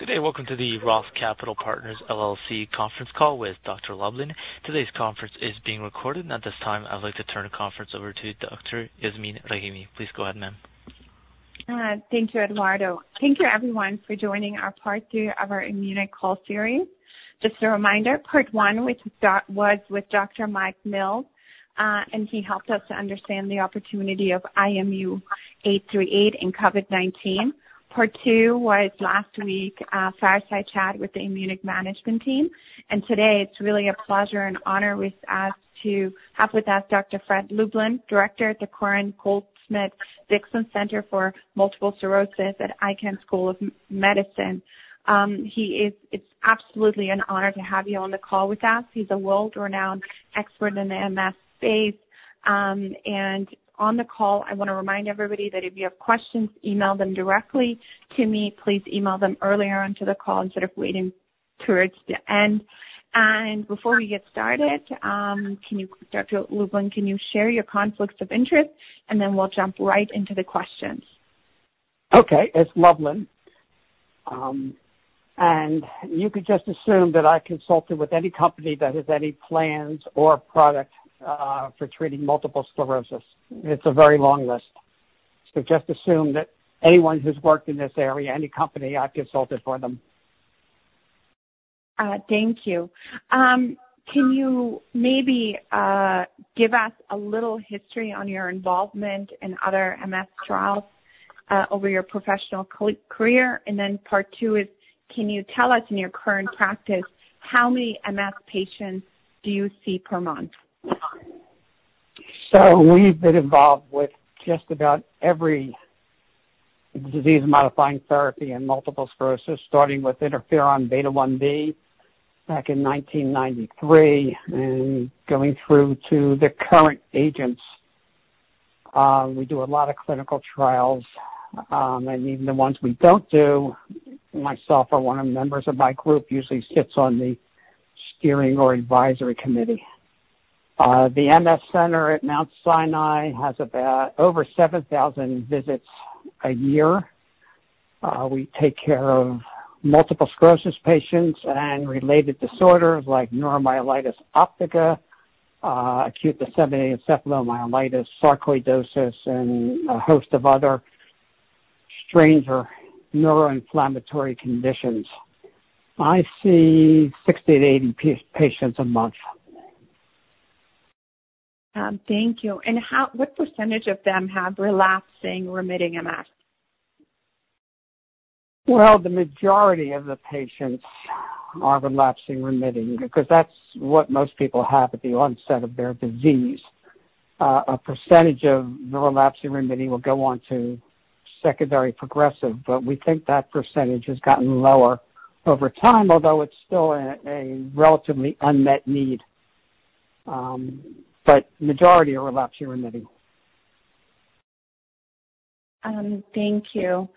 Good day. Welcome to the Roth Capital Partners, LLC conference call with Dr. Lublin. Today's conference is being recorded, and at this time, I'd like to turn the conference over to Dr. Yasmeen Rahimi. Please go ahead, ma'am. Thank you, Eduardo. Thank you, everyone, for joining our part 2 of our Immunic call series. Just a reminder, part 1 was with Dr. Mike Mills, and he helped us to understand the opportunity of IMU 838 in COVID-19. Part 2 was last week, fireside chat with the Immunic management team. And today it's really a pleasure and honor with us to have with us Dr. Fred Lublin, Director at the Corin Goldsmith Dixon Center for Multiple Sclerosis at Icahn School of Medicine. It's absolutely an honor to have you on the call with us. He's a world-renowned expert in the MS space. And on the call, I want to remind everybody that if you have questions, email them directly to me. Please email them earlier into the call instead of waiting towards the end. And before we get started, Dr. Lublin, can you share your conflicts of interest, and then we'll jump right into the questions. Okay, it's Lublin. And you could just assume that I consulted with any company that has any plans or product for treating multiple sclerosis. It's a very long list. So just assume that anyone who's worked in this area, any company, I've consulted for them. Thank you. Can you maybe give us a little history on your involvement in other MS trials over your professional career? And then part 2 is, can you tell us in your current practice, how many MS patients do you see per month? So we've been involved with just about every disease-modifying therapy in multiple sclerosis, starting with interferon beta-1b back in 1993 and going through to the current agents. We do a lot of clinical trials, and even the ones we don't do, myself or one of the members of my group usually sits on the steering or advisory committee. The MS Center at Mount Sinai has about over 7,000 visits a year. We take care of multiple sclerosis patients and related disorders like neuromyelitis optica, acute disseminated encephalomyelitis, sarcoidosis, and a host of other stranger neuroinflammatory conditions. I see 60 to 80 patients a month. Thank you. And what percentage of them have relapsing, remitting MS? Well, the majority of the patients are relapsing, remitting, because that's what most people have at the onset of their disease. A percentage of the relapsing, remitting will go on to secondary progressive, but we think that percentage has gotten lower over time, although it's still a relatively unmet need. But majority are relapsing, remitting. Thank you.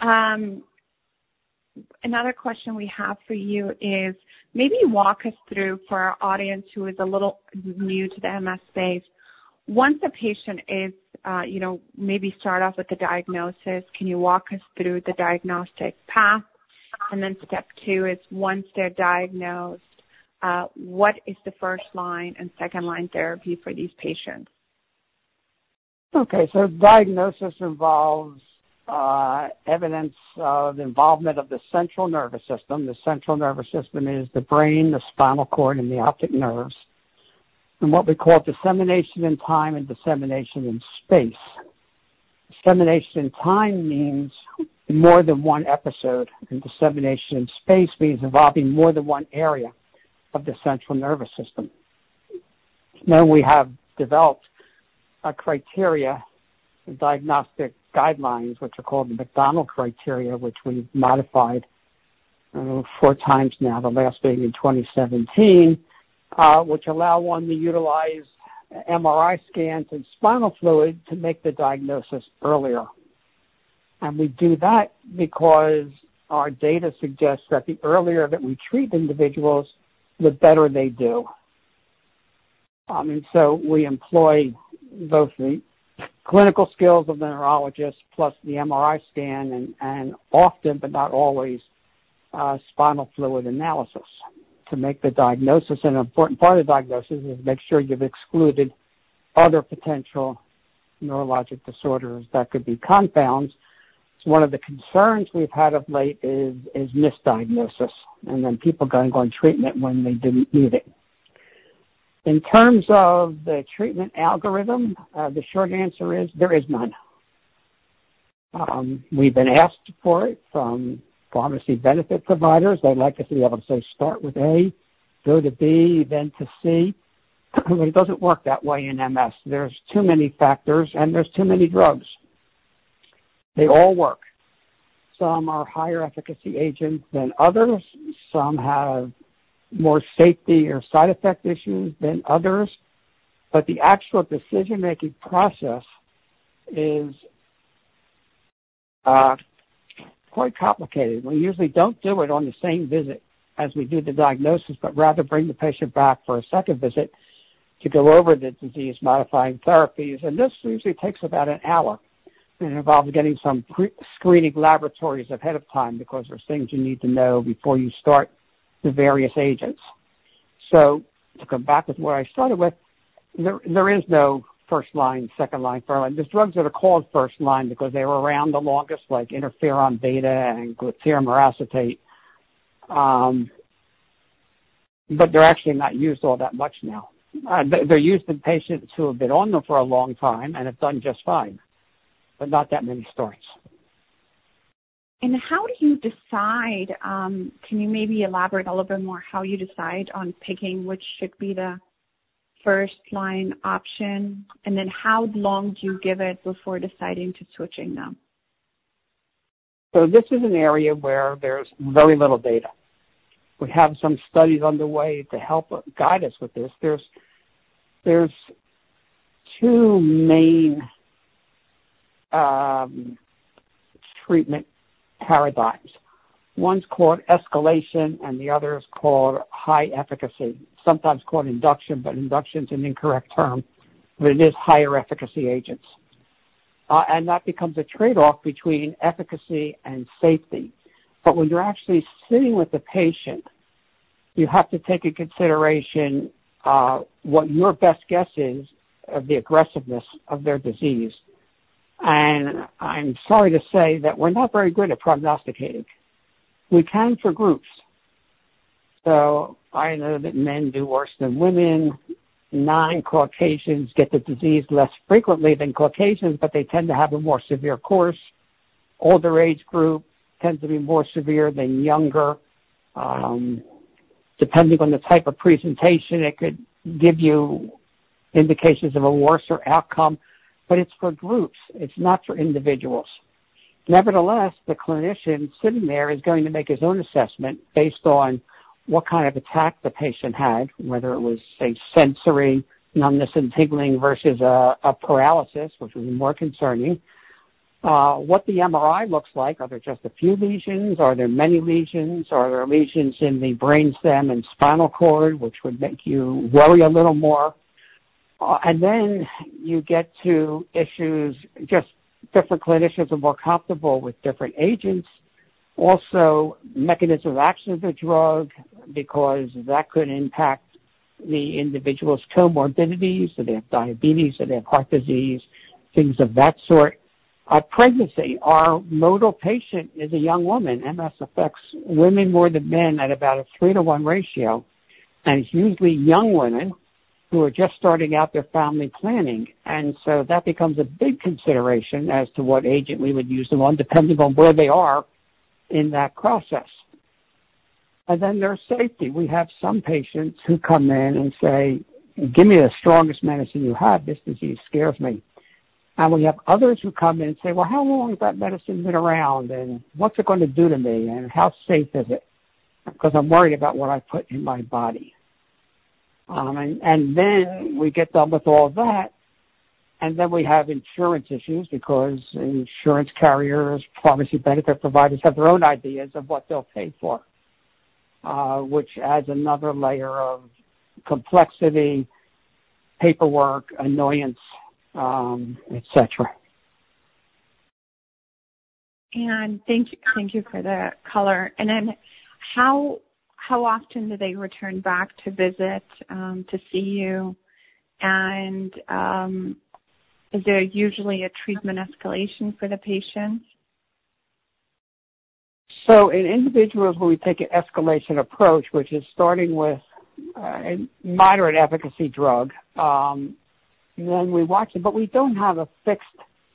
Another question we have for you is, maybe walk us through, for our audience who is a little new to the MS space, once a patient is, maybe start off with the diagnosis, can you walk us through the diagnostic path? And then step 2 is, once they're diagnosed, what is the first line and second line therapy for these patients? Okay, so diagnosis involves evidence of involvement of the central nervous system. The central nervous system is the brain, the spinal cord, and the optic nerves. And what we call dissemination in time and dissemination in space. Dissemination in time means more than one episode, and dissemination in space means involving more than one area of the central nervous system. Then we have developed a criteria, diagnostic guidelines, which are called the McDonald criteria, which we've modified 4 times now, the last being in 2017, which allow one to utilize MRI scans and spinal fluid to make the diagnosis earlier. And we do that because our data suggests that the earlier that we treat individuals, the better they do. And so we employ both the clinical skills of the neurologist plus the MRI scan and often, but not always, spinal fluid analysis to make the diagnosis. And an important part of the diagnosis is make sure you've excluded other potential neurologic disorders that could be confounds. So one of the concerns we've had of late is misdiagnosis, and then people going on treatment when they didn't need it. In terms of the treatment algorithm, the short answer is there is none. We've been asked for it from pharmacy benefit providers. They'd like us to be able to say start with A, go to B, then to C. But it doesn't work that way in MS. There's too many factors and there's too many drugs. They all work. Some are higher efficacy agents than others. Some have more safety or side effect issues than others. But the actual decision-making process is quite complicated. We usually don't do it on the same visit as we do the diagnosis, but rather bring the patient back for a second visit to go over the disease-modifying therapies. And this usually takes about an hour. And it involves getting some screening laboratories ahead of time because there's things you need to know before you start the various agents. So to come back with what I started with, there is no first line, second line, third line. There's drugs that are called first line because they were around the longest, like interferon beta and glutathione or acetate. But they're actually not used all that much now. They're used in patients who have been on them for a long time and have done just fine, but not that many starts. And how do you decide, can you maybe elaborate a little bit more how you decide on picking which should be the first line option, and then how long do you give it before deciding to switching them? So this is an area where there's very little data. We have some studies underway to help guide us with this. There's two main treatment paradigms. One's called escalation and the other is called high efficacy, sometimes called induction, but induction is an incorrect term, but it is higher efficacy agents. And that becomes a trade-off between efficacy and safety. But when you're actually sitting with the patient, you have to take into consideration what your best guess is of the aggressiveness of their disease. And I'm sorry to say that we're not very good at prognosticating. We can for groups. So I know that men do worse than women. Non-Caucasians get the disease less frequently than Caucasians, but they tend to have a more severe course. Older age group tends to be more severe than younger. Depending on the type of presentation, it could give you indications of a worse outcome, but it's for groups. It's not for individuals. Nevertheless, the clinician sitting there is going to make his own assessment based on what kind of attack the patient had, whether it was, say, sensory numbness and tingling versus a paralysis, which was more concerning. What the MRI looks like. Are there just a few lesions? Are there many lesions? Are there lesions in the brainstem and spinal cord, which would make you worry a little more? And then you get to issues, just different clinicians are more comfortable with different agents. Also, mechanism of action of the drug, because that could impact the individual's comorbidities. So they have diabetes, so they have heart disease, things of that sort. Pregnancy, our modal patient is a young woman. MS affects women more than men at about a 3-to-1 ratio. And it's usually young women who are just starting out their family planning. And so that becomes a big consideration as to what agent we would use them on, depending on where they are in that process. And then there's safety. We have some patients who come in and say, give me the strongest medicine you have. This disease scares me. And we have others who come in and say, well, how long has that medicine been around? And what's it going to do to me? And how safe is it? Because I'm worried about what I put in my body. And then we get done with all of that. And then we have insurance issues because insurance carriers, pharmacy benefit providers have their own ideas of what they'll pay for, which adds another layer of complexity, paperwork, annoyance, etc. And thank you for the color. And then how often do they return back to visit to see you? And is there usually a treatment escalation for the patients? So in individuals where we take an escalation approach, which is starting with a moderate efficacy drug, then we watch it, but we don't have a fixed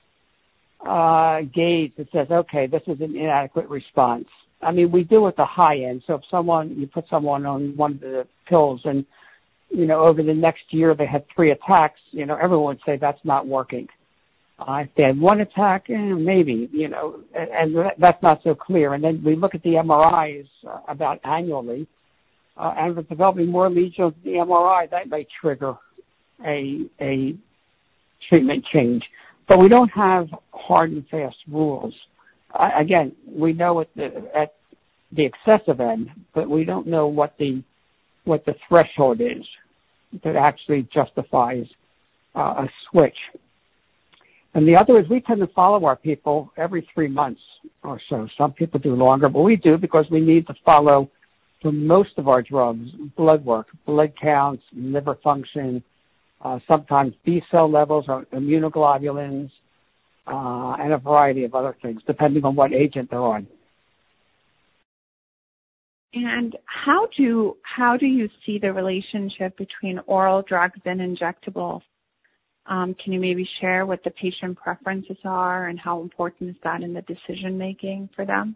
gauge that says, okay, this is an inadequate response. I mean, we do at the high end. So if you put someone on one of the pills and, over the next year they had 3 attacks, everyone would say that's not working. If they had 1 attack, maybe, and that's not so clear. And then we look at the MRIs about annually, and if it's developing more lesions in the MRI, that may trigger a treatment change. But we don't have hard and fast rules. Again, we know at the excessive end, but we don't know what the threshold is that actually justifies a switch. And the other is we tend to follow our people every 3 months or so. Some people do longer, but we do because we need to follow, for most of our drugs, blood work, blood counts, liver function, sometimes B-cell levels or immunoglobulins, and a variety of other things, depending on what agent they're on. And how do you see the relationship between oral drugs and injectables? Can you maybe share what the patient preferences are and how important is that in the decision making for them?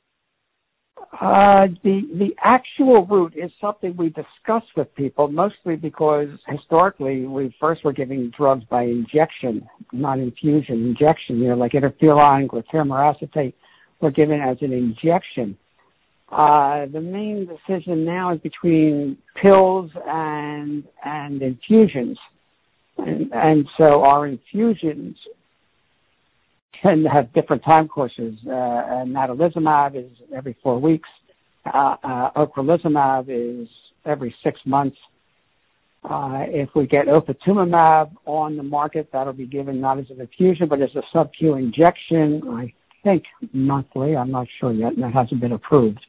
The actual route is something we discuss with people, mostly because historically we first were giving drugs by injection, not infusion. Injection, like interferon, glutamer acetate, were given as an injection. The main decision now is between pills and infusions. And so our infusions tend to have different time courses. Natalizumab is every 4 weeks. Ocrelizumab is every 6 months. If we get ofatumumab on the market, that'll be given not as an infusion, but as a sub-Q injection, I think monthly. I'm not sure yet, and that hasn't been approved.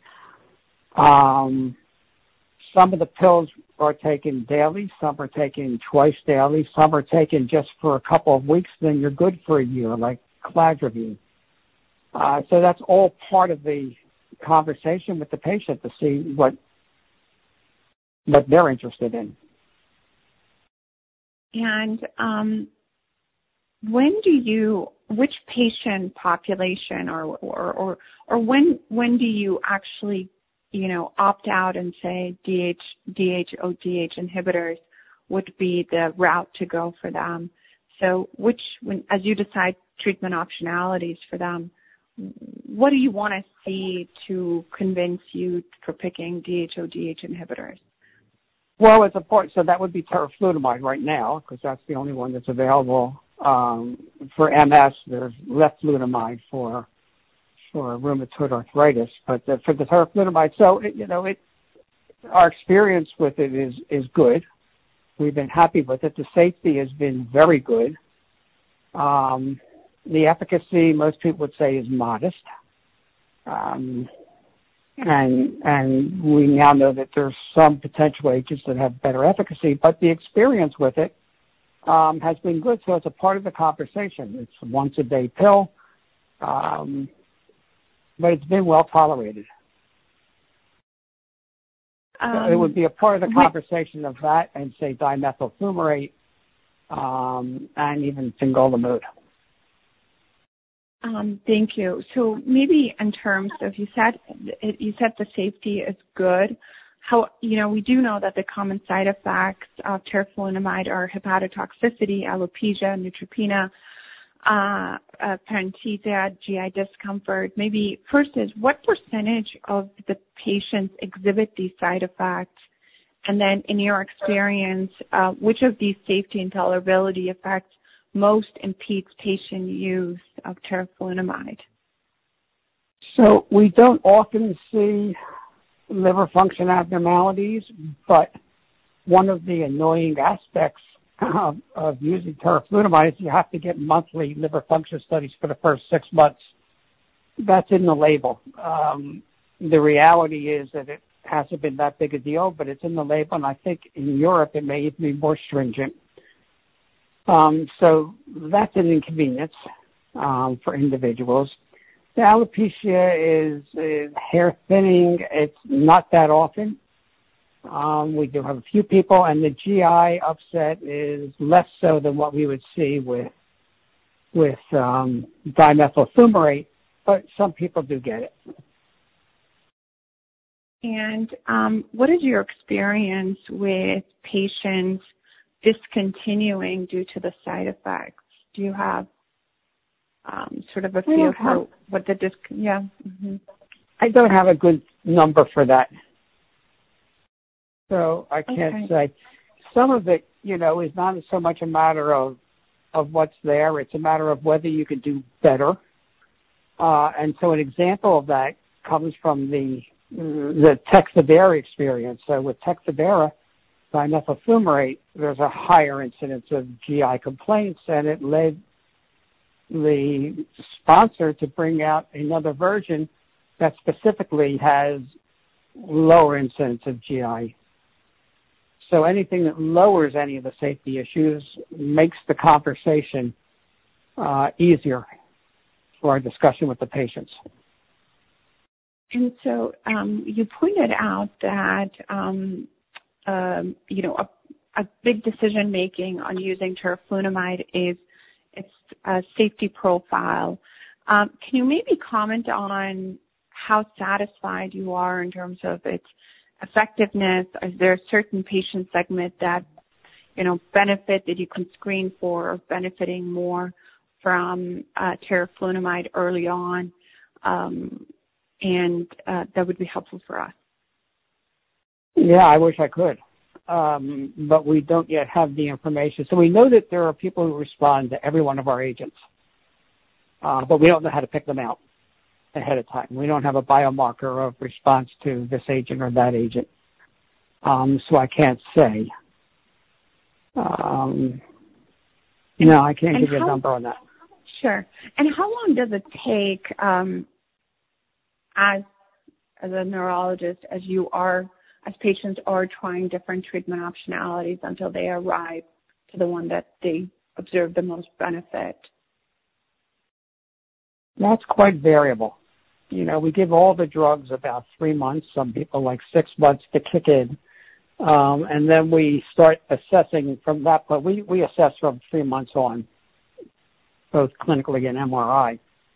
Some of the pills are taken daily, some are taken twice daily, some are taken just for a couple of weeks, then you're good for a year, like cladribine. So that's all part of the conversation with the patient to see what they're interested in. And which patient population or when do you actually opt out and say DHODH inhibitors would be the route to go for them? So as you decide treatment optionalities for them, what do you want to see to convince you for picking DHODH inhibitors? Well, it's important. So that would be teriflunomide right now, because that's the only one that's available. For MS, there's leflunomide for rheumatoid arthritis, but for the teriflunomide, so our experience with it is good. We've been happy with it. The safety has been very good. The efficacy, most people would say, is modest, and we now know that there's some potential agents that have better efficacy, but the experience with it has been good. So it's a part of the conversation. It's a once-a-day pill. But it's been well tolerated. It would be a part of the conversation of that and, say, dimethyl fumarate and even fingolimod. Thank you. So maybe in terms of, you said the safety is good. We do know that the common side effects of teriflunomide are hepatotoxicity, alopecia, neutropenia, paresthesia, GI discomfort. Maybe first is, what percentage of the patients exhibit these side effects? And then in your experience, which of these safety and tolerability effects most impedes patient use of teriflunomide? So we don't often see liver function abnormalities, but one of the annoying aspects of using teriflunomide is you have to get monthly liver function studies for the first 6 months. That's in the label. the reality is that it hasn't been that big a deal, but it's in the label, and I think in Europe it may even be more stringent. So that's an inconvenience for individuals. The alopecia is hair thinning. It's not that often. We do have a few people, and the GI upset is less so than what we would see with dimethyl fumarate, but some people do get it. And what is your experience with patients discontinuing due to the side effects? Do you have sort of a feel for what the I don't have a good number for that. So I can't say. Some of it, is not so much a matter of what's there. It's a matter of whether you can do better. And so an example of that comes from the Tecfidera experience. So with Tecfidera, dimethyl fumarate, there's a higher incidence of GI complaints, and it led the sponsor to bring out another version that specifically has lower incidence of GI. So anything that lowers any of the safety issues makes the conversation easier for our discussion with the patients. And so you pointed out that, a big decision making on using teriflunomide is its safety profile. Can you maybe comment on how satisfied you are in terms of its effectiveness? Is there a certain patient segment that, benefit that you can screen for, or benefiting more from teriflunomide early on? And that would be helpful for us. Yeah, I wish I could. But we don't yet have the information. So we know that there are people who respond to every one of our agents, but we don't know how to pick them out ahead of time. We don't have a biomarker of response to this agent or that agent. So I can't say. No, I can't give you a number on that. Sure. And how long does it take as a neurologist, as patients are trying different treatment optionalities until they arrive to the one that they observe the most benefit? That's quite variable. We give all the drugs about 3 months. Some people like 6 months to kick in. And then we start assessing from that point. We assess from 3 months on, both clinically and MRI.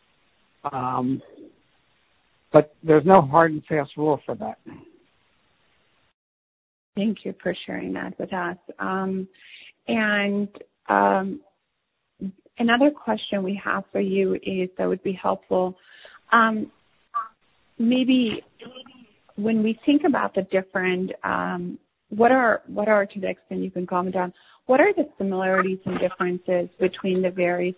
But there's no hard and fast rule for that. Thank you for sharing that with us. Another question we have for you is that would be helpful. Maybe when we think about the different, what are to the extent you can comment on, what are the similarities and differences between the various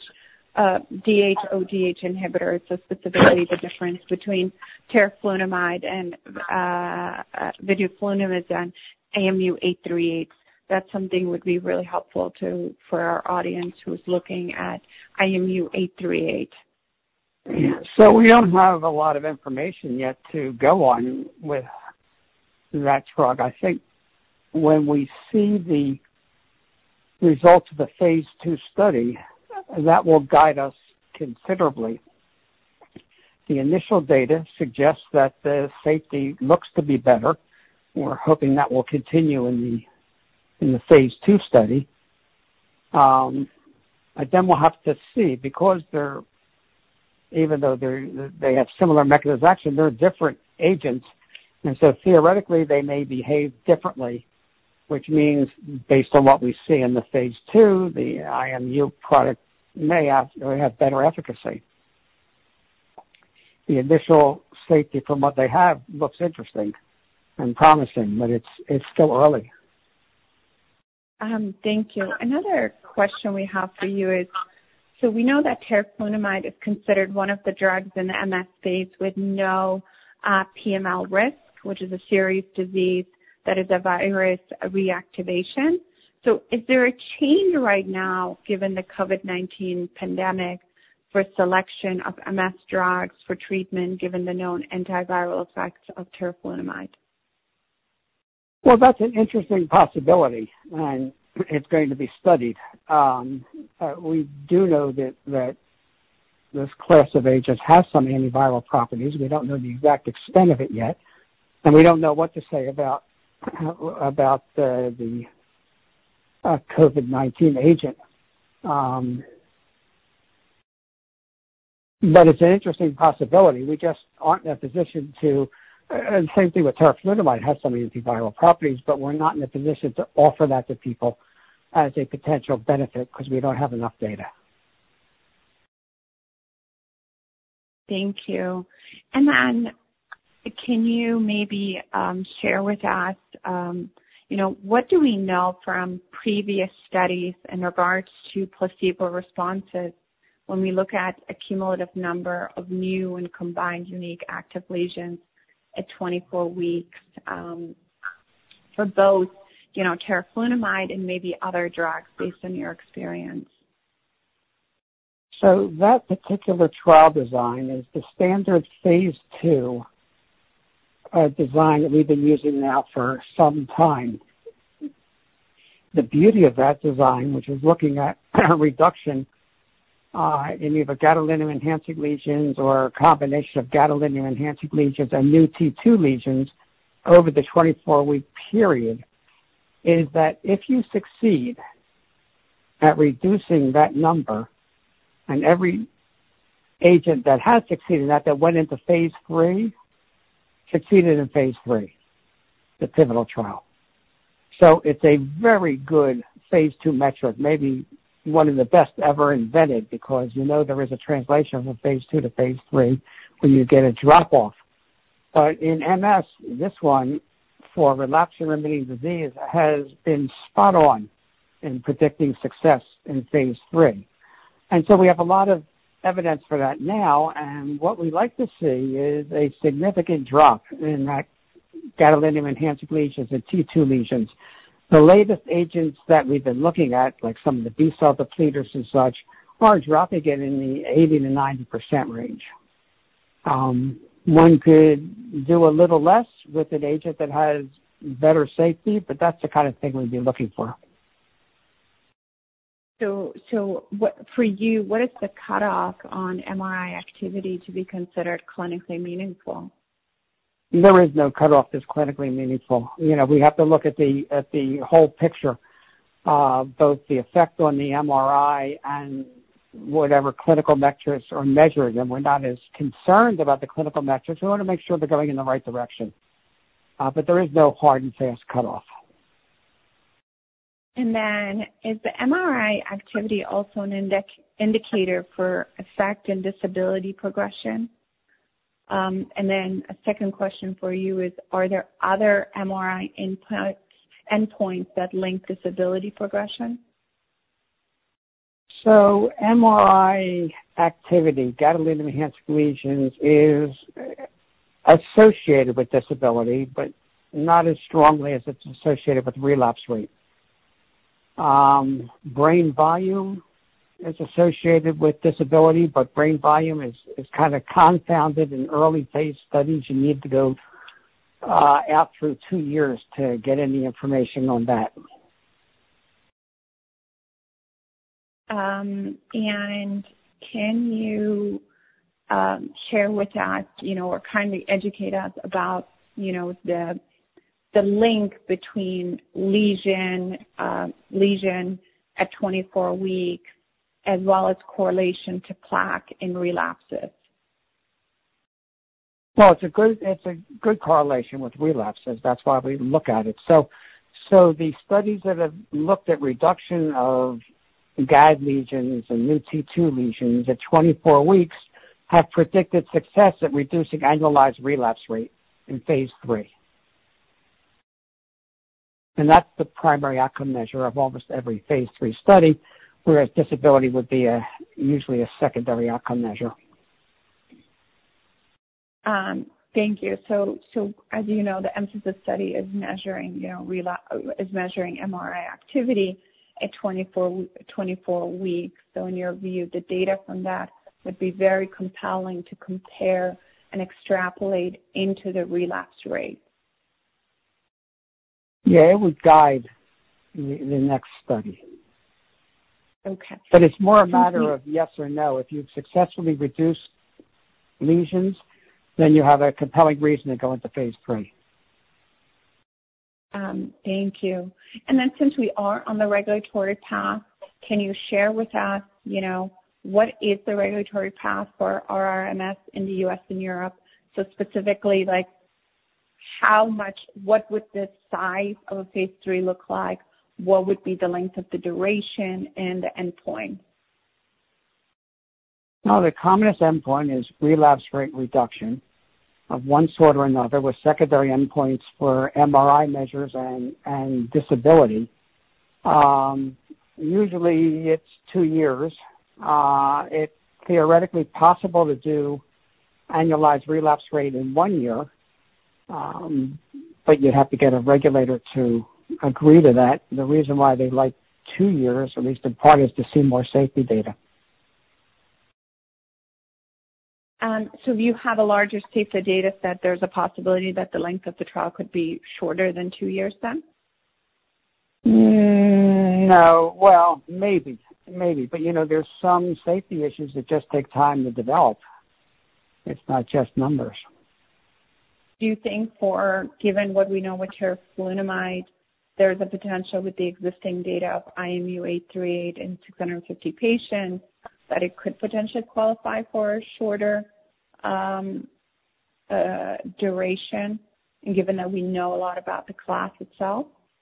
DHODH inhibitors, so specifically the difference between teriflunomide and vidofludimus and IMU-838? That's something would be really helpful for our audience who's looking at IMU-838. So we don't have a lot of information yet to go on with that drug. I think when we see the results of the phase 2 study, that will guide us considerably. The initial data suggests that the safety looks to be better. We're hoping that will continue in the phase 2 study. But then we'll have to see, because even though they have similar mechanisms of action, they're different agents, and so theoretically they may behave differently, which means based on what we see in the phase 2, the IMU product may have better efficacy. The initial safety from what they have looks interesting and promising, but it's still early. Thank you. Another question we have for you is, so we know that teriflunomide is considered one of the drugs in the MS space with no PML risk, which is a serious disease that is a virus reactivation. So is there a change right now, given the COVID-19 pandemic, for selection of MS drugs for treatment given the known antiviral effects of teriflunomide? Well, that's an interesting possibility, and it's going to be studied. We do know that this class of agents has some antiviral properties. We don't know the exact extent of it yet, and we don't know what to say about the COVID-19 agent. But it's an interesting possibility. We just aren't in a position to, and same thing with teriflunomide, has some antiviral properties, but we're not in a position to offer that to people as a potential benefit because we don't have enough data. Thank you. And then can you maybe share with us, what do we know from previous studies in regards to placebo responses when we look at a cumulative number of new and combined unique active lesions at 24 weeks for both, teriflunomide and maybe other drugs based on your experience? So that particular trial design is the standard phase 2 design that we've been using now for some time. The beauty of that design, which is looking at reduction in either gadolinium-enhancing lesions or a combination of gadolinium-enhancing lesions and new T2 lesions over the 24-week period, is that if you succeed at reducing that number, and every agent that has succeeded that went into phase 3 succeeded in phase 3, the pivotal trial. So it's a very good phase 2 metric, maybe one of the best ever invented, because there is a translation from phase 2 to phase 3 when you get a drop-off. But in MS, this one, for relapsing remitting disease, has been spot on in predicting success in phase 3. And so we have a lot of evidence for that now, and what we like to see is a significant drop in that gadolinium-enhancing lesions and T2 lesions. The latest agents that we've been looking at, like some of the B-cell depleters and such, are dropping it in the 80 to 90% range. One could do a little less with an agent that has better safety, but that's the kind of thing we'd be looking for. So what, for you, what is the cutoff on MRI activity to be considered clinically meaningful? There is no cutoff that's clinically meaningful. We have to look at the whole picture, both the effect on the MRI and whatever clinical metrics are measured, and we're not as concerned about the clinical metrics. We want to make sure they're going in the right direction. But there is no hard and fast cutoff. And then is the MRI activity also an indicator for effect and disability progression? And then a second question for you is, are there other MRI endpoints that link disability progression? So MRI activity, gadolinium-enhancing lesions, is associated with disability, but not as strongly as it's associated with relapse rate. Brain volume is associated with disability, but brain volume is kind of confounded in early phase studies. You need to go out through 2 years to get any information on that. And can you share with us, or kindly educate us about, the link between lesion at 24 weeks as well as correlation to plaque in relapses? Well, it's a good correlation with relapses. That's why we look at it. So the studies that have looked at reduction of GAD lesions and new T2 lesions at 24 weeks have predicted success at reducing annualized relapse rate in phase 3. And that's the primary outcome measure of almost every phase 3 study, whereas disability would be usually a secondary outcome measure. Thank you. So as you know, the EMPhASIS study is measuring, measuring MRI activity at 24 weeks. So in your view, the data from that would be very compelling to compare and extrapolate into the relapse rate. Yeah, it would guide the next study. Okay. But it's more a matter of yes or no. If you've successfully reduced lesions, then you have a compelling reason to go into phase 3. Thank you. And then since we are on the regulatory path, can you share with us, what is the regulatory path for RRMS in the U.S. and Europe? So specifically, what would the size of a phase 3 look like? What would be the length of the duration and the endpoint? Well, the commonest endpoint is relapse rate reduction of one sort or another, with secondary endpoints for MRI measures and disability. Usually it's 2 years. It's theoretically possible to do annualized relapse rate in 1 year, but you'd have to get a regulator to agree to that. The reason why they like 2 years, at least in part, is to see more safety data. So if you have a larger safety data set, there's a possibility that the length of the trial could be shorter than 2 years then? No, well, maybe. But, there's some safety issues that just take time to develop. It's not just numbers. Do you think given what we know with teriflunomide, there's a potential with the existing data of IMU-838 in 650 patients that it could potentially qualify for a shorter duration, and given that we know a lot about the class itself?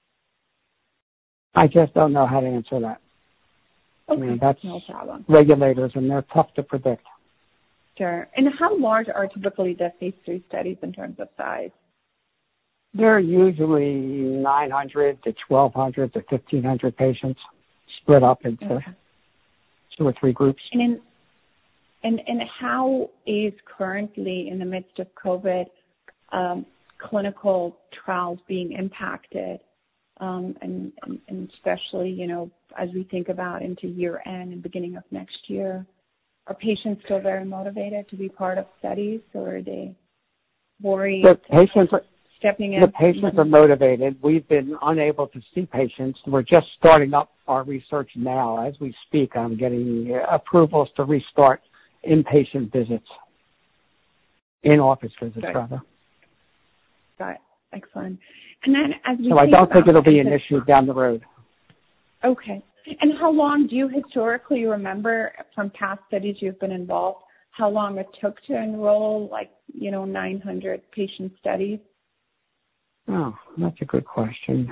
I just don't know how to answer that. Okay, that's no problem. Regulators, and they're tough to predict. Sure. And how large are typically the phase 3 studies in terms of size? They're usually 900 to 1,200 to 1,500 patients split up into 2 or 3 groups. And how is currently, in the midst of COVID, clinical trials being impacted? And especially, as we think about into year end and beginning of next year, are patients still very motivated to be part of studies, or are they worried? The patients are motivated. We've been unable to see patients. We're just starting up our research now. As we speak, I'm getting approvals to restart inpatient visits, in-office visits, rather. Got it. Excellent. And then so I don't think it'll be an issue down the road. Okay. And how long do you historically remember from past studies you've been involved, how long it took to enroll 900 patient studies? Oh, that's a good question.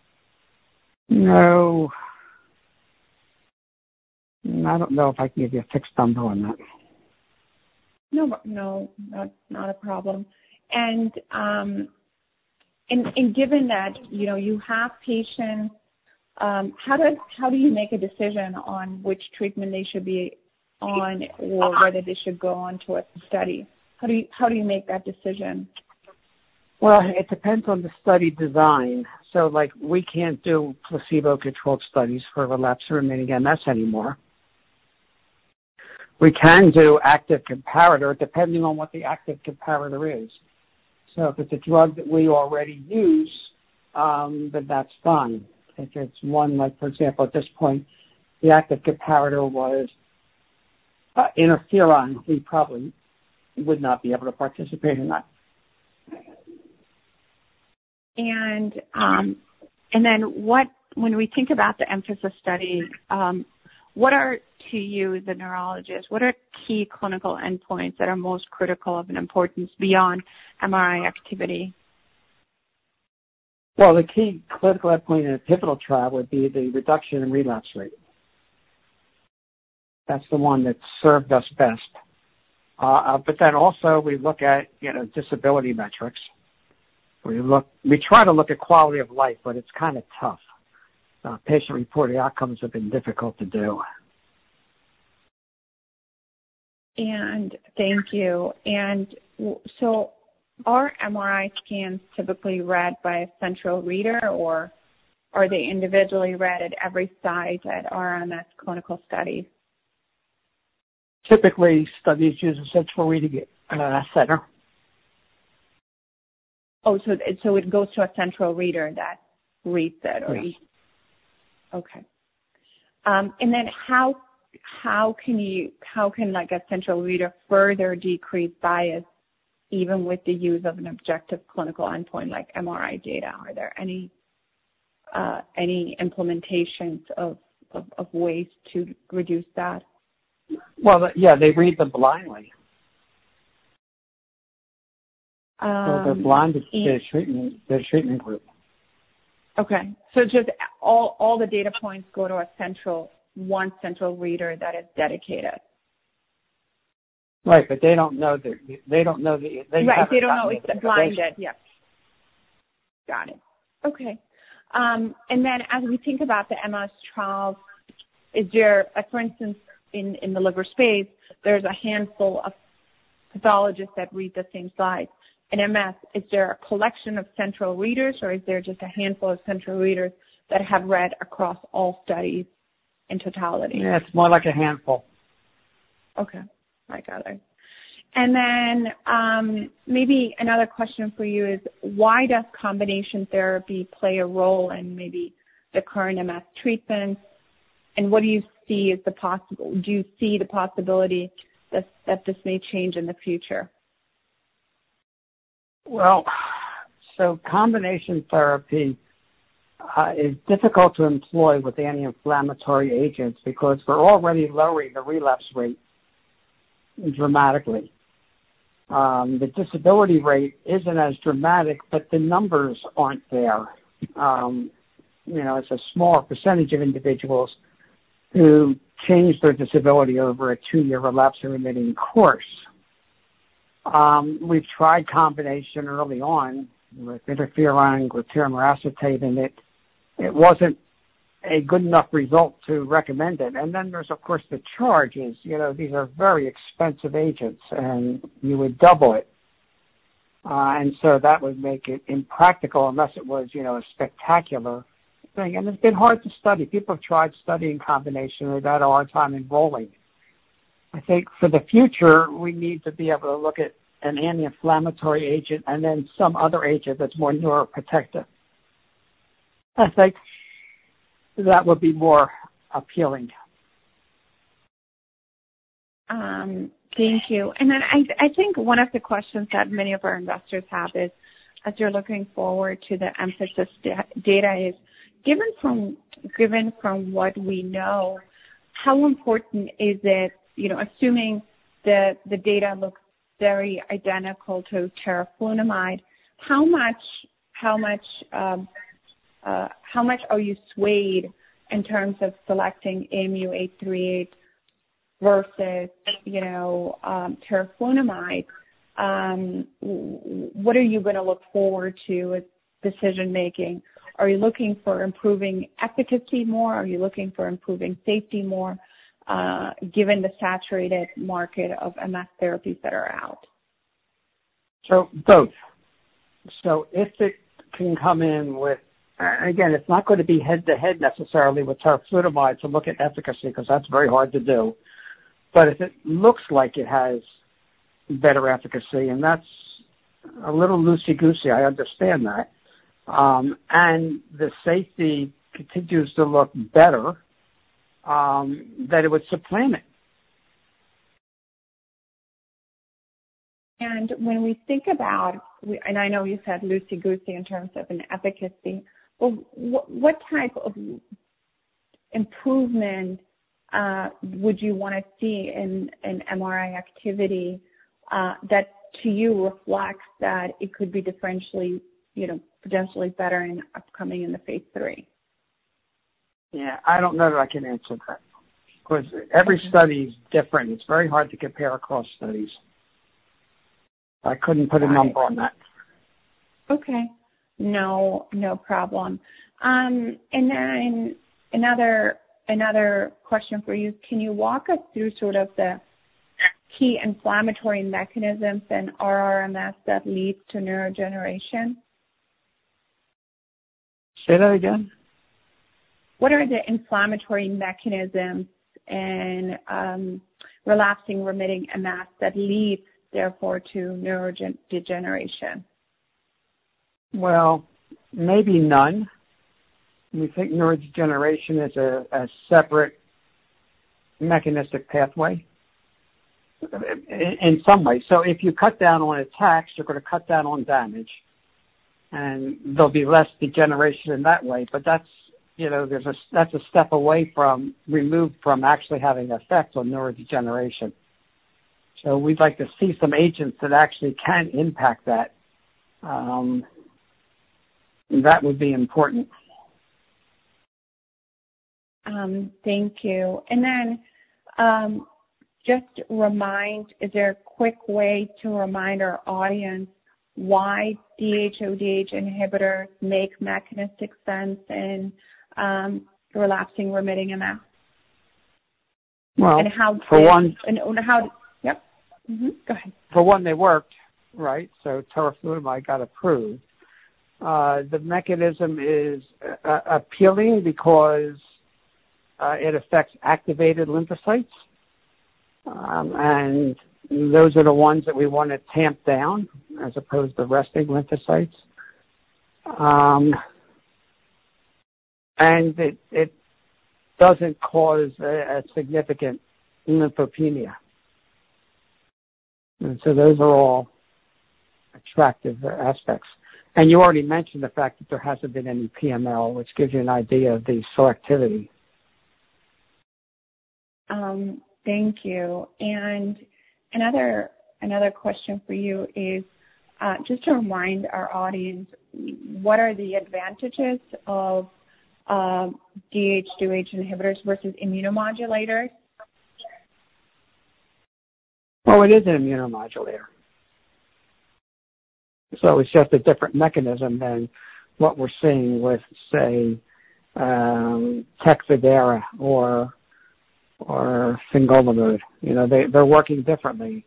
No, I don't know if I can give you a fixed number on that. No, not a problem. And given that you have patients, how do you make a decision on which treatment they should be on, or whether they should go on to a study? How do you make that decision? Well, it depends on the study design. So, we can't do placebo-controlled studies for relapsed remitting MS anymore. We can do active comparator, depending on what the active comparator is. So if it's a drug that we already use, then that's fine. If it's one, for example, at this point, the active comparator was interferon, we probably would not be able to participate in that. And then when we think about the EMPhASIS study, what are, to you, the neurologist, what are key clinical endpoints that are most critical of an importance beyond MRI activity? Well, the key clinical endpoint in a pivotal trial would be the reduction in relapse rate. That's the one that served us best. But then also we look at, disability metrics. We try to look at quality of life, but it's kind of tough. Patient-reported outcomes have been difficult to do. And thank you. And so are MRI scans typically read by a central reader, or are they individually read at every site at RMS clinical studies? Typically, studies use a central reading center. Oh, so it goes to a central reader that reads it, or Yes. Okay. And then how can like a central reader further decrease bias even with the use of an objective clinical endpoint like MRI data? Are there any implementations of ways to reduce that? Well, yeah, they read them blindly. So they're blinded to the treatment group. Okay, so just all the data points go to one central reader that is dedicated. Right, but they don't know that they don't know it's blinded. Yes, got it. Okay, and then as we think about the MS trials, is there, for instance, in the liver space, there's a handful of pathologists that read the same slides. In MS, is there a collection of central readers, or is there just a handful of central readers that have read across all studies in totality? Yeah, it's more like a handful. Okay, I got it. And then maybe another question for you is, why does combination therapy play a role in maybe the current MS treatments? And what do you see as do you see the possibility that this may change in the future? Well, so combination therapy is difficult to employ with anti-inflammatory agents because we're already lowering the relapse rate dramatically. The disability rate isn't as dramatic, but the numbers aren't there. It's a small percentage of individuals who change their disability over a 2-year relapse and remitting course. We've tried combination early on with interferon, glutamer acetate, and it wasn't a good enough result to recommend it. And then there's, of course, the charges. These are very expensive agents, and you would double it. And so that would make it impractical unless it was, a spectacular thing. And it's been hard to study. People have tried studying combination. They've had a hard time enrolling. I think for the future, we need to be able to look at an anti-inflammatory agent and then some other agent that's more neuroprotective. I think that would be more appealing. Thank you. And then I think one of the questions that many of our investors have is, as you're looking forward to the emphasis data, is given from what we know, how important is it, assuming the data looks very identical to teriflunomide, how much are you swayed in terms of selecting AMU-838 versus, teriflunomide? What are you going to look forward to with decision making? Are you looking for improving efficacy more? Are you looking for improving safety more, given the saturated market of MS therapies that are out? So both. So if it can come in with, again, it's not going to be head-to-head necessarily with teriflunomide to look at efficacy because that's very hard to do. But if it looks like it has better efficacy, and that's a little loosey-goosey, I understand that, and the safety continues to look better, that it would supplant it. And when we think about, and I know you said loosey-goosey in terms of an efficacy, well, what type of improvement would you want to see in MRI activity that to you reflects that it could be differentially, potentially better in upcoming in the phase 3? Yeah, I don't know that I can answer that because every study is different. It's very hard to compare across studies. I couldn't put a number on that. Okay, no problem. And then another question for you: can you walk us through sort of the key inflammatory mechanisms in RRMS that leads to neurodegeneration? Say that again. What are the inflammatory mechanisms and relapsing remitting MS that leads, therefore, to neurodegeneration? Well, maybe none. We think neurodegeneration is a separate mechanistic pathway in some way. So if you cut down on attacks, you're going to cut down on damage, and there'll be less degeneration in that way. But that's that's a step removed from actually having an effect on neurodegeneration. So we'd like to see some agents that actually can impact that. That would be important. Thank you. And then is there a quick way to remind our audience why DHODH inhibitors make mechanistic sense in relapsing remitting MS? Well, and how yep. Mm-hmm. Go ahead. For one, they worked, right? So teriflunomide got approved. The mechanism is appealing because it affects activated lymphocytes, and those are the ones that we want to tamp down as opposed to resting lymphocytes. And it doesn't cause a significant lymphopenia. And so those are all attractive aspects. And you already mentioned the fact that there hasn't been any PML, which gives you an idea of the selectivity. Thank you. And another question for you is just to remind our audience, what are the advantages of DHODH inhibitors versus immunomodulators? Well, it is an immunomodulator. So it's just a different mechanism than what we're seeing with, say, Tecfidera or fingolimod. They're working differently.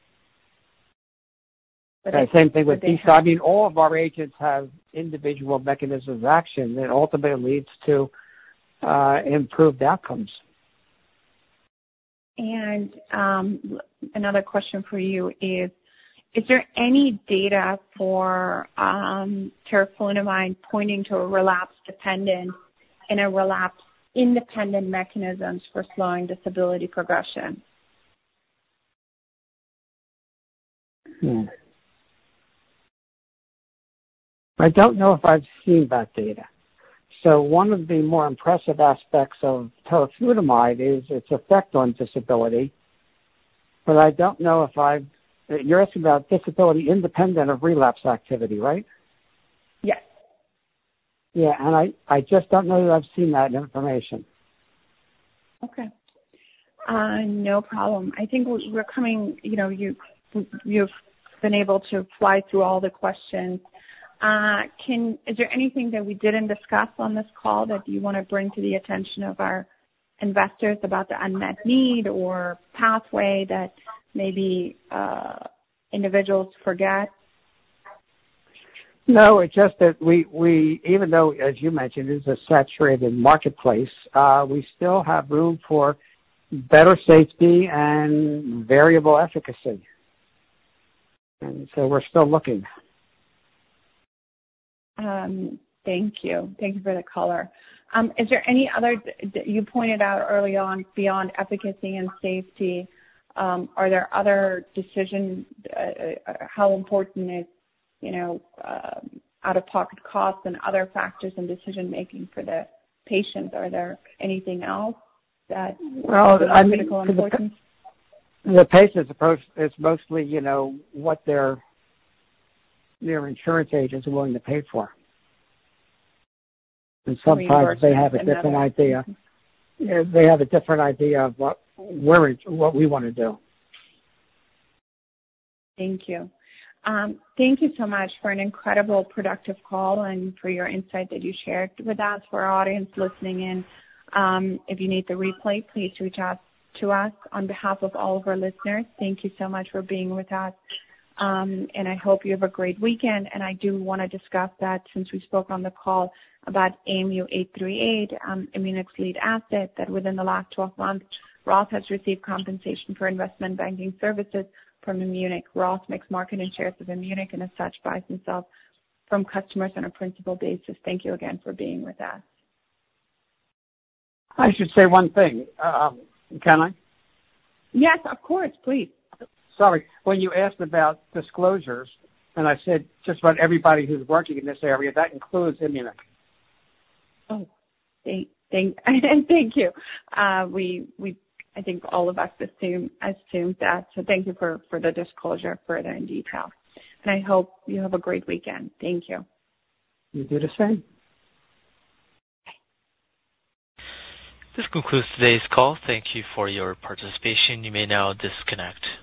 Same thing with DSA. I mean, all of our agents have individual mechanisms of action that ultimately leads to improved outcomes. And another question for you is there any data for teriflunomide pointing to a relapse-dependent and a relapse-independent mechanisms for slowing disability progression? I don't know if I've seen that data. So one of the more impressive aspects of teriflunomide is its effect on disability, but I don't know if you're asking about disability independent of relapse activity, right? Yes. Yeah, and I just don't know that I've seen that information. Okay. No problem. I think we're coming, you've been able to fly through all the questions. Is there anything that we didn't discuss on this call that you want to bring to the attention of our investors about the unmet need or pathway that maybe individuals forget? No, it's just that we even though, as you mentioned, it's a saturated marketplace, we still have room for better safety and variable efficacy. And so we're still looking. Thank you. Thank you for the color. Is there any other, you pointed out early on, beyond efficacy and safety, are there other decisions, how important is, out-of-pocket costs and other factors in decision-making for the patient? Are there anything else that is critical importance? The patient is mostly, what their insurance agents are willing to pay for. And sometimes they have a different idea. Yeah, they have a different idea of what we want to do. Thank you. Thank you so much for an incredible, productive call and for your insight that you shared with us. For our audience listening in, if you need the replay, please reach out to us. On behalf of all of our listeners, thank you so much for being with us. And I hope you have a great weekend. And I do want to discuss that, since we spoke on the call, about AMU-838, Immunic's lead asset, that within the last 12 months Roth has received compensation for investment banking services from Immunic. Roth makes marketing shares of Immunic and as such buys himself from customers on a principal basis. Thank you again for being with us. I should say one thing. Can I? Yes, of course, please. Sorry. When you asked about disclosures, and I said just about everybody who's working in this area, that includes Immunic. Oh, thank you. I think all of us assumed that. So thank you for the disclosure further in detail. And I hope you have a great weekend. Thank you. You do the same. This concludes today's call. Thank you for your participation. You may now disconnect.